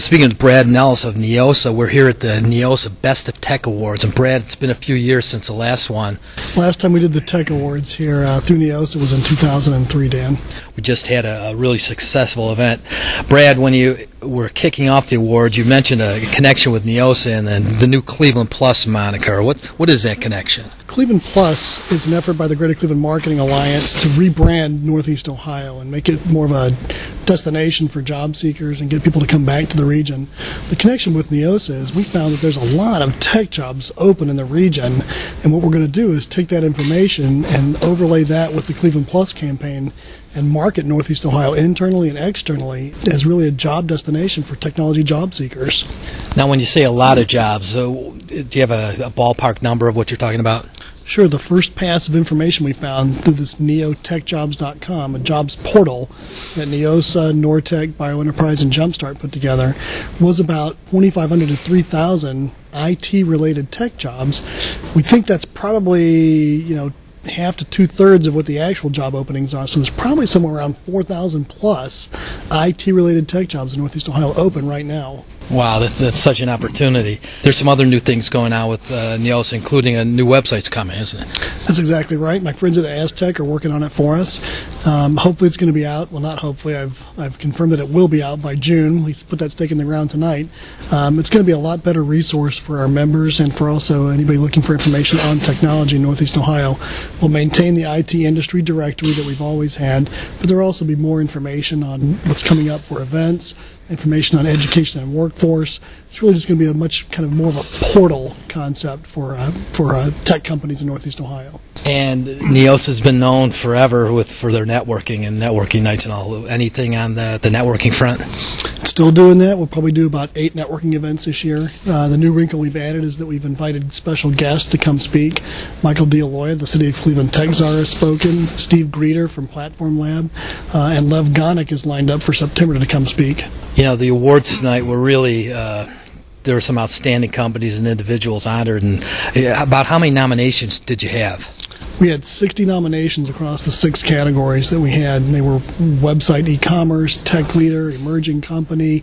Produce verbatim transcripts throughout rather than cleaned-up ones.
speaking of Brad Nellis of Neosa, we're here at the Neosa Best of Tech Awards. And Brad, it's been a few years since the last one. Last time we did the Tech Awards here uh, through Neosa was in two thousand three, Dan. We just had a, a really successful event. Brad, when you were kicking off the awards, you mentioned a connection with Neosa and then the new Cleveland Plus moniker. What What is that connection? Cleveland Plus is an effort by the Greater Cleveland Marketing Alliance to rebrand Northeast Ohio and make it more of a destination for job seekers and get people to come back to the region. The connection with Neosa is we found that there's a lot of tech jobs open in the region, and what we're going to do is take that information and overlay that with the Cleveland Plus campaign and market Northeast Ohio internally and externally as really a job destination for technology job seekers. Now, when you say a lot of jobs, uh, do you have a, a ballpark number of what you're talking about? Sure. The first pass of information we found through this neo tech jobs dot com, a jobs portal that Neosa, Nortech, BioEnterprise, and Jumpstart put together, was about twenty-five hundred to three thousand I T-related tech jobs. We think that's probably, you know, half to two-thirds of what the actual job openings are. So there's probably somewhere around four thousand plus I T-related tech jobs in Northeast Ohio open right now. Wow, that's, that's such an opportunity. There's some other new things going on with uh, Neosa, including a new website's coming, isn't it? That's exactly right. My friends at Aztec are working on it for us. Um, hopefully it's going to be out. Well, not hopefully. I've I've confirmed that it will be out by June. We put that stake in the ground tonight. Um, it's going to be a lot better resource for our members and for also anybody looking for information on technology in Northeast Ohio. We'll maintain the I T industry directory that we've always had, but there will also be more information on what's coming up for events, information on education and workforce. It's really just going to be a much kind of more of a portal concept for uh, for uh, tech companies in Northeast Ohio. And Neosa's been known forever with for their networking and networking nights and all. Anything on the, the networking front? Still doing that. We'll probably do about eight networking events this year. Uh, the new wrinkle we've added is that we've invited special guests to come speak. Michael D'Aloia, the City of Cleveland Tech Czar, has spoken. Steve Greeter from Platform Lab. Uh, and Lev Gonik is lined up for September to come speak. You know, the awards tonight were really... Uh, there were some outstanding companies and individuals honored. And uh, about how many nominations did you have? We had sixty nominations across the six categories that we had, and they were website e-commerce, tech leader, emerging company,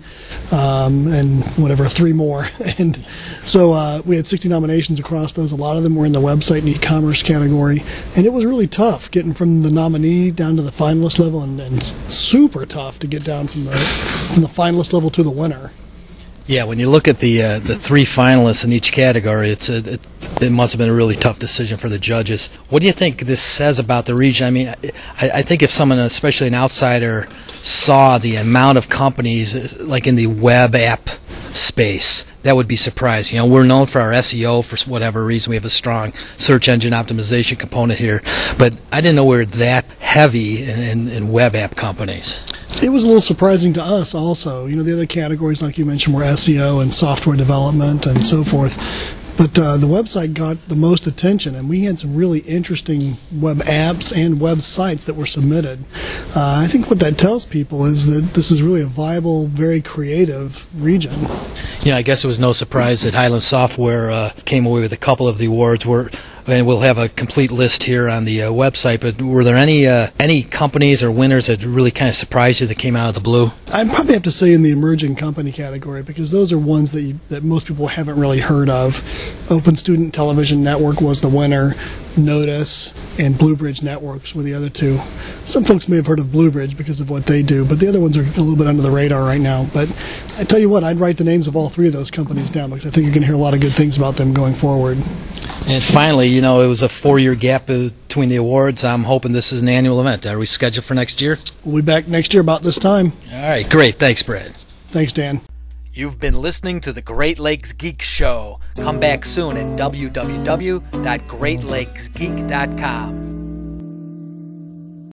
um, and whatever, three more. And so uh, we had sixty nominations across those. A lot of them were in the website and e-commerce category, and it was really tough getting from the nominee down to the finalist level, and, and super tough to get down from the from the finalist level to the winner. Yeah, when you look at the uh, the three finalists in each category, it's a, it, it must have been a really tough decision for the judges. What do you think this says about the region? I mean, I, I think if someone, especially an outsider, saw the amount of companies, like in the web app space, that would be surprising. You know, we're known for our S E O for whatever reason. We have a strong search engine optimization component here, but I didn't know we were that heavy in, in, in web app companies. It was a little surprising to us also. You know, the other categories, like you mentioned, were S E O and software development and so forth. But uh, the website got the most attention, and we had some really interesting web apps and websites that were submitted. Uh, I think what that tells people is that this is really a viable, very creative region. Yeah, I guess it was no surprise that Highland Software uh, came away with a couple of the awards. We're, and we'll have a complete list here on the uh, website, but were there any uh, any companies or winners that really kind of surprised you that came out of the blue? I'd probably have to say in the emerging company category, because those are ones that you, that most people haven't really heard of. Open Student Television Network was the winner. Notice and Blue Bridge Networks were the other two. Some folks may have heard of Blue Bridge because of what they do, but the other ones are a little bit under the radar right now. But I tell you what, I'd write the names of all three of those companies down, because I think you're going to hear a lot of good things about them going forward. And finally, you know, it was a four-year gap between the awards. I'm hoping this is an annual event. Are we scheduled for next year? We'll be back next year about this time. All right, great. Thanks, Brad. Thanks, Dan. You've been listening to the Great Lakes Geek Show. Come back soon at w w w dot great lakes geek dot com.